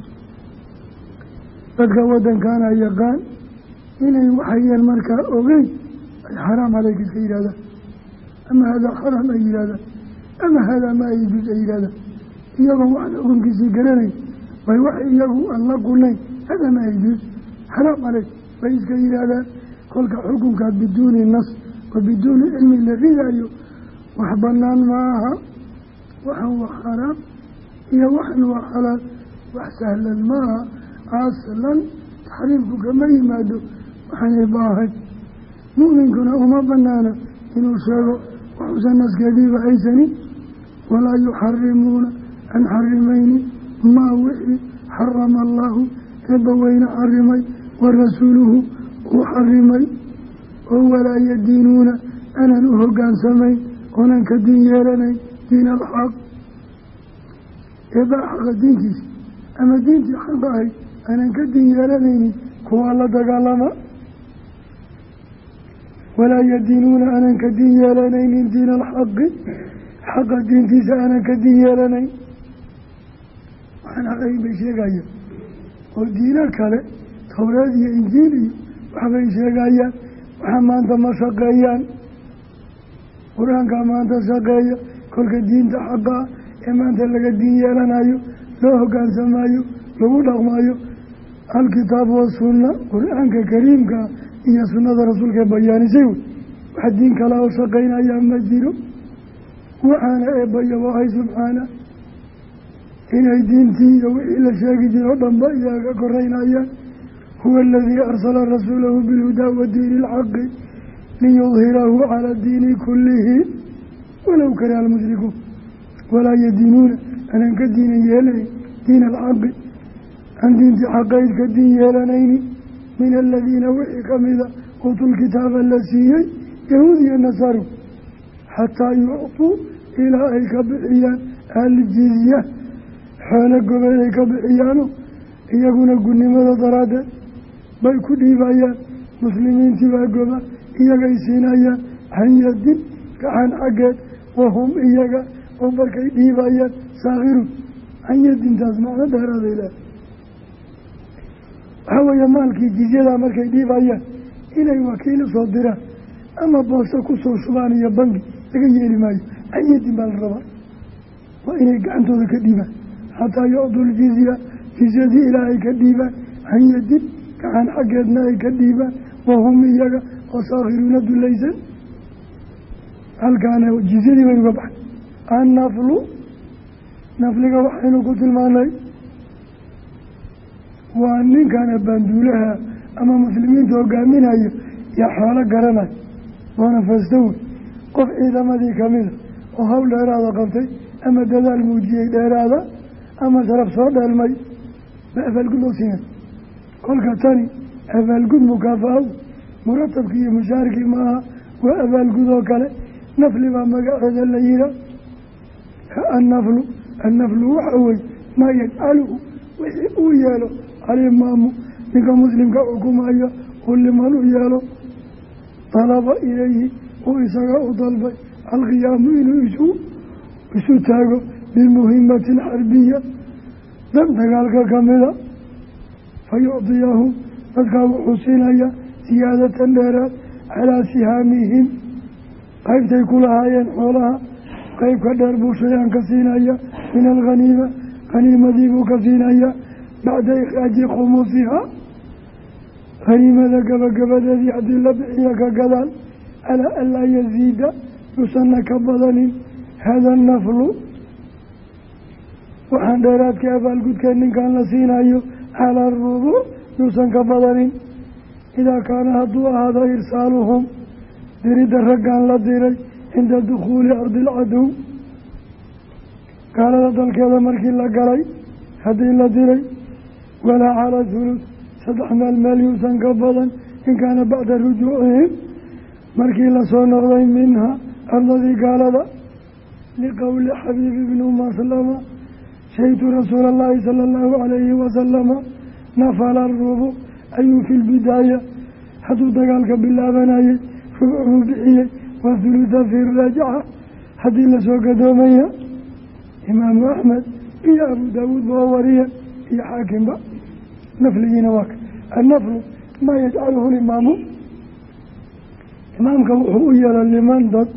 dadka waddankaana yaqaan inay waxayeen markaa ogeyn ay xaraam haleyka iska yidhahdaan ama hadaa xaraam ay yidhahdaan ama hadaa ma ay juus ay yidhahdaan iyagoon waxna ogonkiisii garanayn way wax iyagu aan la gunayn hada ma yajuus xaraam aley bay iska yidhaahdaan kolka xukunkaa biduuni nas wa biduuni cilmi la ridayo wax banaan maaha waxan waa xaraam iyo waxan waa xalaal wax sahlan maaha aslan taxriimku kama yimaado waxaanay baahay mu'minkuna uma banaana inuu sheego waxuusan naskeediiba haysanin walaa yuxarimuuna an xarimayni maa wixii xarama allaahu eebba weyne xarimay wa rasuuluhu uu xarimay oo walaa yadiinuuna aanan u hoggaansamayn oonan ka diin yeelanayn diin alxaq eebba xaqa diintiisa ama diintii xaqa ahayd aanan ka diin yeelanaynin kuwaa la dagaalama walaa yadiinuuna aanan ka diin yeelanaynin diin alxaqi xaqa diintiisa aanan ka diin yeelanayn waxaan xaqayn bay sheegayaan oo diino kale towreed iyo injiil iyo waxbay sheegayaan waxa maanta ma shaqeeyaan qur-aankaa maanta shaqeeya kolka diinta xaqaa ee maanta laga diin yeelanayo loo hoggaansamayo lagu dhaqmayo alkitaab wasunna qur-aanka kariimkaa iyo sunnada rasuulka bayaanisay wey wax diin kale oo shaqaynayaa ma jiro waxaana eebaya wahay subxaana inay diintii iyo wixii la sheegi jiro o dhanba iyaga koreynayaan huwa aladii arsala rasuulahu bilhudaa wa diini ilxaqi liyudhirahu cala diini kullihi walow kariha almushrikuun walaa yadiinuuna aanan ka diinan yeelanayn diina alxaqi aan diintii xaqayd ka diin yeelanayni min aladiina wixii ka mida uutulkitaaba la siiyey yahuud iyo nasaru xataa yuctuu ilaa ay ka bixiyaan aljizya xoolo gobeed ay ka bixiyaano iyaguna gudnimada daraaddeed bay ku dhiibayaan muslimiintii baa goba iyagay siinayaan hanyadin gacan xaggeed wahum iyaga oo markay dhiibayaan saakhiruun hanyadintaas macno dheeraaday leehay waxaa weeye maalkii jizyadaa markay dhiibayaan inay wakiil usoo diraan ama booso kusoo shubaan iyo bangi laga yeeli maayo hanyadin baa la rabaa waa inay gacantooda ka dhiibaan xataa yucdu ljizya jizyadii ilaa ay ka dhiibaan hanyadin gacan xaggeedna ay ka dhiibaan wahum iyaga oo saakhiruuna dulaysan halkaana jizyadii baynu ka baxay annaflu nafliga waxaynu ku tilmaanay waa ninkana baanduulaha ama muslimiinta hogaaminaya yaa xoolo garanay waana fastowe qof ciidamadii kamida oo hawl dheeraada qabtay ama dadaal muujiyey dheeraada ama sharaf soo dheelmay ba abaalgud loo siinay kolka tani abaalgud mukaafa-ow muratabkii iyo mushaarkii maaha waa abaalgud oo kale nafli baa magaceeda la yihaa annaflu annaflu waxa weye maa yajcaluhu wixii uu yeelo alimaamu ninka muslimka xukumaya uu liman u yeelo dalaba ilayhi uu isaga u dalbay alqiyaamu inuu isu isu taago bimuhimatin xarbiya dan dagaalka kamida fa yucdiyahu dadkaa wuxuu siinaya siyaadatan dheeraad calaa sihaamihim qaybtay ku lahaayeen xoolaha qayb ka dheer buu shay-aan ka siinaya min alghaniima haniimadii buu ka siinaya bacda ikhraaji khumuusiha haniimada gabagabadeedii haddii la bixiya ka gadaan calaa an laa yaziida yuusanna ka badanin hada naflu waxaan dheeraadka abaalgudka ninkan la siinayo calaa rubuuc yuusan ka badanin idaa kaana hadduu ahaado irsaaluhum diridda raggan la diray cinda dukhuuli ardi alcadow gaalada dalkeeda markii la galay haddii la diray walaa calaa thuluth saddex meel meel yuusan ka badan in kaana bacda rujuucihim markii lasoo noqday minha ardadii gaalada liqowli xabiibi bni maslama shahidtu rasuula allahi sala allahu calayhi wasalama nafala rubuc ayuu fi lbidaaya hadduu dagaalka bilaabanayay rubucuu bixiyey wa thulutha fi raajaca haddii lasoo gadoomaya imaamu axmed iyo abu daawuud baa wariya iyo xaakimba nafligiina waa ka annaflu maa yajcaluhu limaamu imaamka wuxuu u yeela liman dad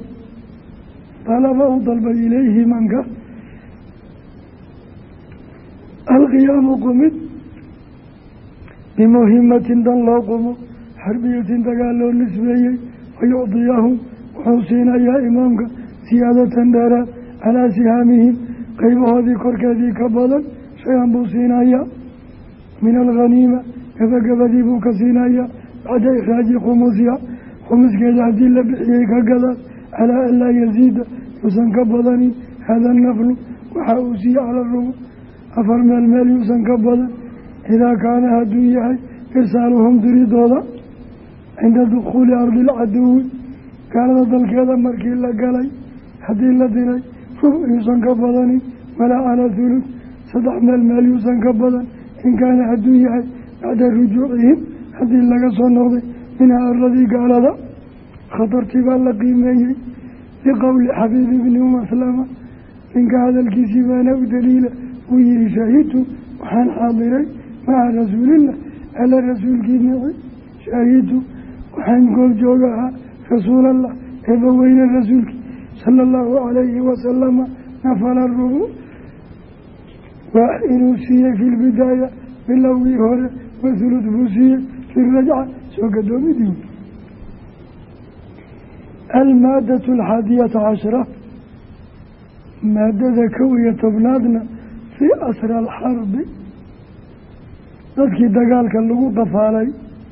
dalaba u dalbay ilayhi imaamka alqiyaamu qumid bimuhimatin dan loo qumo xarbiyatin dagaal loo nisbeeyey fayucdiyahum wuxuu siinayaa imaamka siyaadatan dheeraad calaa sihaamihim qeybahoodii korkeedii ka badan shay-an buu siinayaa min alghaniima gabagabadii buu ka siinayaa bacda ikhraaji khumusiha khumuskeeda haddii la bixiyey ka gadaal calaa an laa yasiida yuusan ka badanin hada naflu waxa uu siiye cala rubu afar meel meel yuusan ka badan idaa kaana hadduu yahay irsaaluhum diridooda cinda dukhuuli ardi lcaduwi gaalada dalkeeda markii la galay haddii la diray rub yuusan ka badanin walaa calaa thuluth saddex meel meel yuusan ka badan in kaana hadduu yahay bacda rujuucihim haddii laga soo noqday minhaa arladii gaalada khatartii baa la qiimeeyey liqowli xabiib ibni maslama ninka hadalkiisii baana u daliila uu yihi shahidtu waxaan xaadiray maca rasuulillah ala rasuulkii mici shahidtu waxaan goobjooga ahaa rasuulallah eebaweyne rasuulkii sala allahu calayhi wasalama nafala rubu waa inuu siiyey fi lbidaaya bilowgii hore wathuluth buu siiyey fi rajca soo gadoomidii almaadatu alxaadiyata cashra maadada kow iyo tobnaadna fii asra alxarbi dadkii dagaalka lagu qafaalay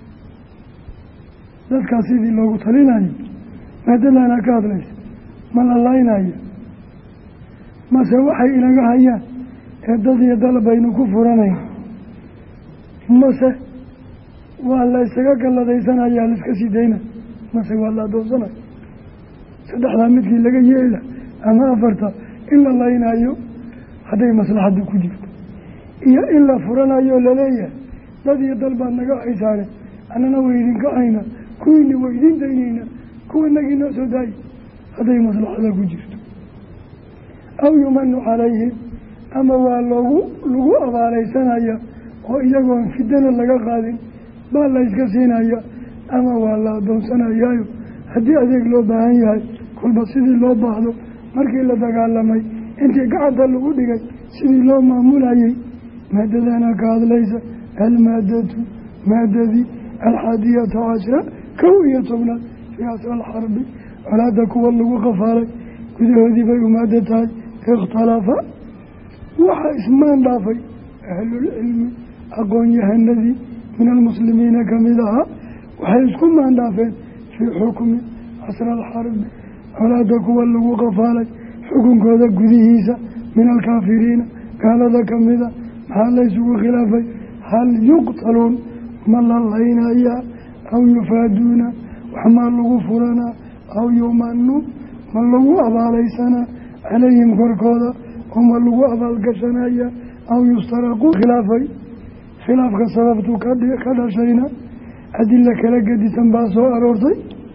dadkaas sidii loogu talinayo maadadaana ka hadlaysa ma la laynayo mase waxay inaga hayaan ee dad iyo dal baynu ku furanayn mase waa la isaga galladaysanaya laiska sii dayna mase waa la adoonsanayo saddexdaa midkii laga yeela ama afarta in la laynayo hadday maslaxaddu ku jirto iyo in la furanayo laleeyahay dad iyo dal baad naga haysaane annana waydinka hayna kuwiina waydin daynayna kuwanagii noo soo daayi hadday maslaxada ku jirto aw yumanu calayhim ama waa loogu lagu abaalaysanaya oo iyagoon fidana laga qaadin baa la yska siinaya ama waa la adoonsanayaayo haddii adeeg loo baahan yahay kolba sidii loo baahdo markii la dagaalamay intii gacanta lagu dhigay sidii loo maamulayay maadadana ka hadlaysa almaadatu maadadii alxaadiyata cashra kow iyo tobnaad fii asra alxarbi colaada kuwa lagu qafaalay gudahoodii bay umaada tahay ikhtalafa waxaa ismaan dhaafay ahlulcilmi aqoon-yahanadii min almuslimiina kamid ahaa waxay isku maandhaafeen fii xukmi casra alxarbi colaada kuwa lagu qafaalay xukunkooda gudihiisa min alkaafiriina gaalada kamida maxaa laysugu khilaafay hal yuqtaluun ma la laynayaa aw yufaaduuna waxmaa lagu furanaa aw yumanu ma lagu abaalaysanaa calayhim korkooda oo ma lagu abaalgashanaya aw yustaraqu khilaafay khilaafka sababtu ka dhashayna adila kala gedisan baa soo aroortay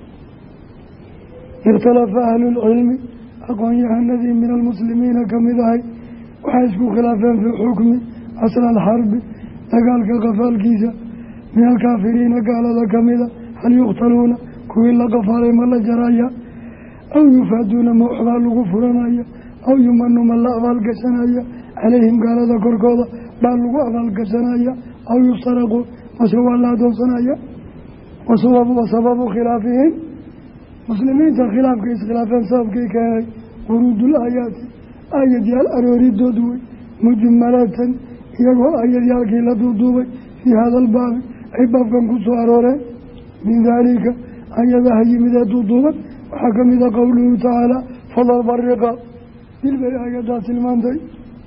ikhtalafa ahlulcilmi aqoon-yahanadii min almuslimiina kamid ahay waxay isku khilaafeen fii xukmi casra alxarbi dagaalka qafaalkiisa min alkaafiriina gaalada kamida hal yuqtaluuna kuwii la qafaalay ma la jaraya aw yufaaduuna ma waxbaa lagu furanaya aw yumanu ma la abaalgashanaya calayhim gaalada korkooda baa lagu abaalgashanaya aw yustaraqu mase waa la adoonsanaya wa sababu khilaafihim muslimiinta khilaafka iskhilaafeen sababkii keenay wuruudul aayaati aayadyaal arooridood wey mujmalatan iyagoo aayadyaalkii la duuduubay fii hada albaabi ay baabkan ku soo arooreen min daalika ayadaha yimid ee duuduuban waxaa ka mida qowluhu tacaala fadarba riqaab dil bay aayaddaa tilmaantay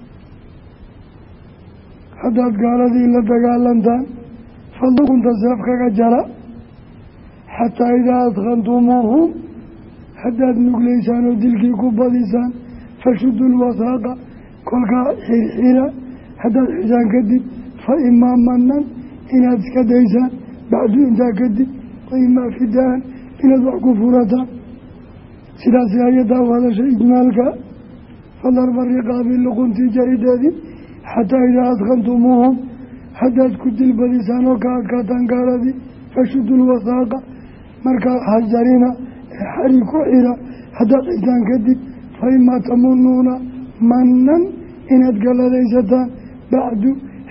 haddaad gaaladii la dagaalantaan fadukunta seef kaga jara xataa idaa adkantumuuhum haddaad nuglaysaan oo dilkii ku badisaan fashudu lwasaaqa kolkaa xirxira haddaad xisaan kadib fa imaa manan inaad iska daysaan bacdu intaa kadib wa imaa fidaan inaad wax ku furataan sidaasi ayadaa u hadashay ijmaalka fadarba riqaabi luquntii jarideedii xataa idaa adkantumuuhum haddaad ku dil badisaan oo ka adkaataan gaaladii fashudu lwasaaqa markaa hajarina ee xari ku xira haddaad xisaan kadib fa imaa tamunuuna manan inaad galladaysataan bacdu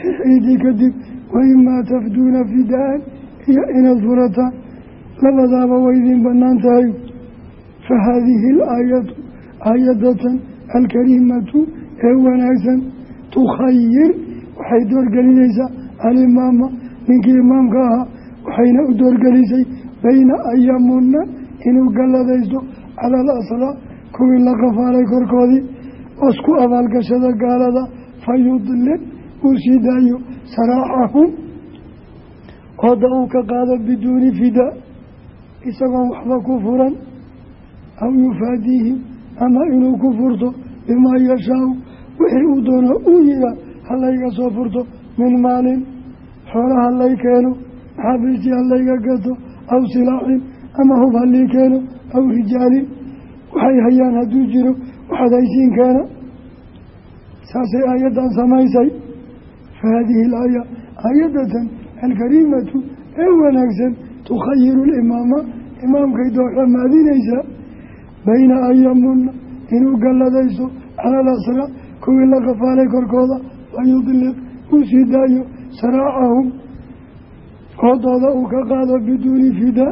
عيدي كدب وإما تفدون فداء هي إن الفرطة لبدا وإذن بنانتهي فهذه الآية آية الكريمة هو ناسا تخير وحيدور قليسة الإمام منك إمام كاها وحين أدور قليسي بين أيامنا إنه قال ذيسو على الأصلاء كوين لقف علي كركودي واسكو أبال قشد قال ذا فيضل وسيدايو سراحهم قدعوك قاد بدون فداء إسقا وحظا كفرا أو يفاديهم أما إنه كفرته بما يشاء وحيو دون أويلا هلا يصفرته من مال حولها هلا كانوا حابلتي هلا يقاتوا أو سلاح أما هم هلا كانوا أو رجال وحي هيان هدو جيرو وحدايسين كان ساسي آية سمايسي فهذه الآية آية الكريمة أولا تخير الإمام إمام كيدو حمادي ليس بين أيامنا إنه قال لديسو على الأسرى كوي لقف علي كركوضة ويضلق وسيدايو سراعهم قضاء كقاضى بدون فداء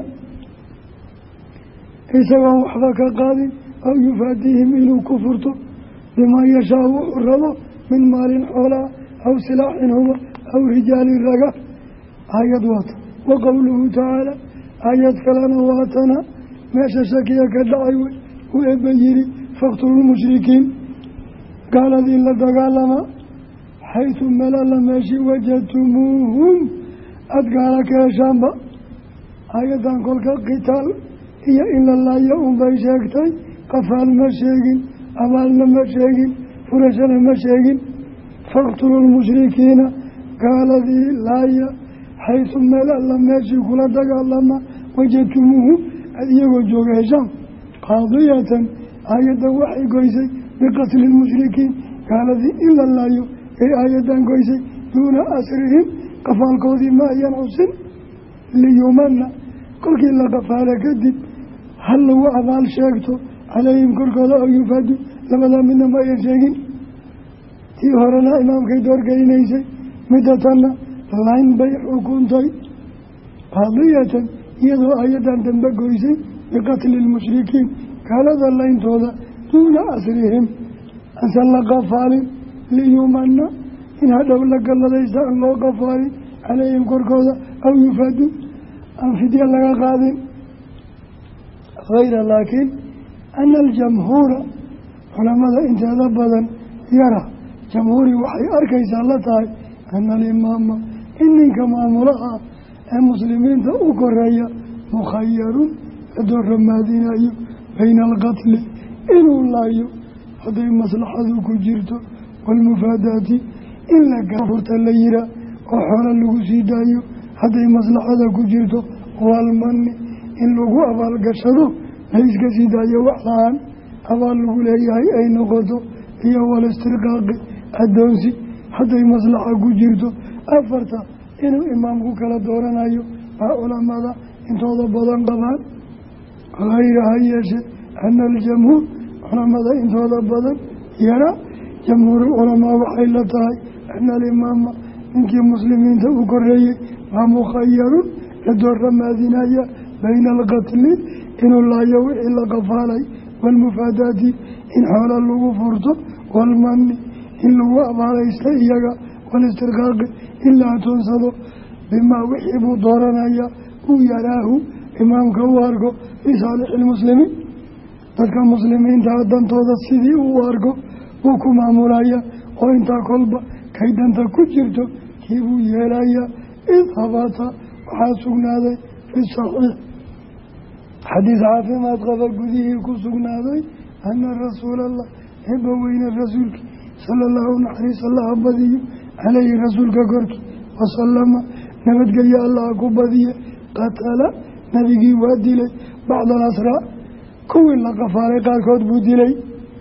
إسوا وحظا كقاضي أو يفاديهم إنه كفرته بما يشاء الرضا من مال حولا أو سلاح هو أو رجال رقا آيات وات وقوله تعالى آيات كلانا واتنا ماشا شكيا كدعيوي وإبنجيري فاقتلوا المشركين قال ذي لدقالما حيث ملال ماشي وجدتموهم أدقالك يا شامبا آيات كلك قتال هي إلا الله يوم بيشاكتاي قفال مشاكين أمالنا مشاكين فرشنا مشاكين فاقتلوا المشركين قال ذي لايا حيث ملال ماشي كل دقالما وجدتموهم أديقوا جوغ هشام قاضية آية وحي قيسي بقتل المشركين قال ذي إلا الله أي آية قيسي دون أسرهم قفال قوذي ما ينعسن ليومنا كل كلا قفال كذب هل هو أفعال شاكتو عليهم كل قضاء يفادوا لماذا منا ما ينشاكين تي هرنا إمام كيدور قرينيسي مدتنا لين بيح وكونتي قاضية يدو آية تنبق قيسي بقتل المشركين قال ذا اللين توضع دون أسرهم أسأل قفال ليومنا إن هذا لك الله ليس الله قفال عليهم كركوذا أو يفادوا أنفدي الله قادم غير لكن أن الجمهور علماء انت هذا بدن يرى جمهوري وحي أركيس الله تعالى أن الإمام إني كما مرأى المسلمين تأكريا مخير يدور مادين بين القتل إنه الله هذه مصلحة كجرته والمفادات إلا كفرت الليلة وحول اللغسيدة هذه مصلحة كجرته والمن إن لغو أبال قشده ليس كسيدة وحلان أبال لغو لأيهي أي نقطه هي والاسترقاق الدونسي هذه مصلحة كجرته أفرت إنه إمامك كلا دورنا أيو علماء انتو ضبطان قبان غير هيش أن الجمهور علماء انتو ضبطان يرى جمهور العلماء وحيلتها أن الإمام منك المسلمين تأكريه ومخير يدور ماذنايا بين القتل إن الله يوحي إلا قفالي والمفادات إن حول اللغو فرطه والمن إن لغو أبالي استيقى والاسترقاق إلا تنصده بما وحب دورنايا ويراه إمام كواركو في صالح المسلمين تلك المسلمين تعدن توضى السيدي وواركو وكما مولايا وإنتا قلبا كيدان تكجرتو كيبو يلايا إذ هباتا وحاسقنا ذي في الصحيح حديث عافي ما تغفى قديه كسقنا ذي أن رسول الله هبوين الرسول صلى الله عليه وسلم بدي عليه رسولك قرك وسلم نبت قال الله كبدي قتل نبي وادي لي بعض الأسراء كوين لقفاري قال كتبو دي لي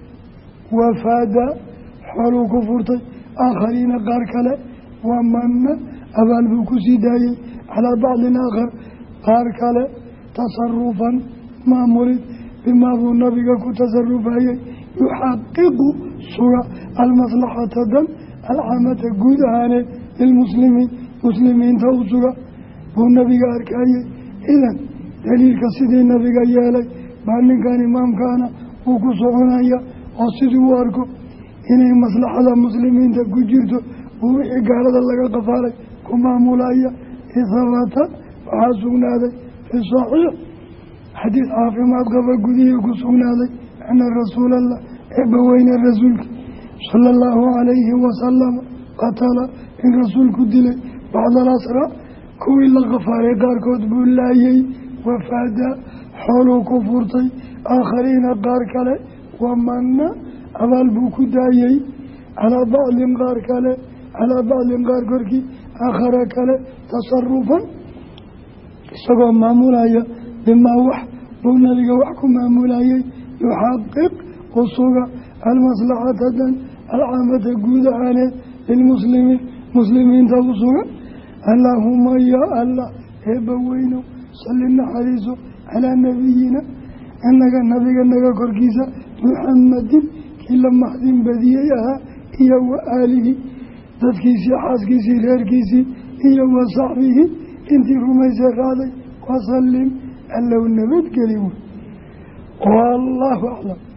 وفاد حلو كفرتي آخرين قاركلا ومن أبال بكسي داي على بعض الآخر قاركلا تصرفا ما مريد بما ذو النبي كتصرفا يحقق صورة المصلحة دم العامة قدهانة lilmuslimiin muslimiinta u suga buu nabiga arkayey. idan daliilka sidii nabiga yeelay baa ninkan imaamkaana uu ku soconaya oo sidii u arko inay maslaxada muslimiinta ku jirto buu wixii gaalada laga qafaalay ku maamulaya. isabata waxaa sugnaaday fi saxiix xadiid caafimaad qaba gudihii ku sugnaaday ana rasuulallah eebbaweyne rasuulka sala allahu calayhi wasalama qatala in rasuulku dilay bacdal asra kuwii la qafaalay qaarkood buu laayay. wafaada xooluu ku furtay aakhariina qaar kale wamana abaal buu ku daayey calaa bacdin qaar kale calaa bacdin qaar korkii aakhara kale tasarufan isagoo maamulaya bimaa wax buu nabiga wax ku maamulayay yuxaqiq usuga almaslaxata dan alcaamata guud ahaaneed lilmuslimiin muslimiinta u sugan. allaahuma yaa allah eebba weynow salli naxariiso calaa nabiyina inaga nabiga naga korkiisa muxamadin kii la maxdin badiyey ahaa iyo wa aalihi dadkiisii xaaskiisii reerkiisii iyo wa saxbihi intii rumaysay qaaday wasalim allow nabadgeli wey. wallaahu aclam.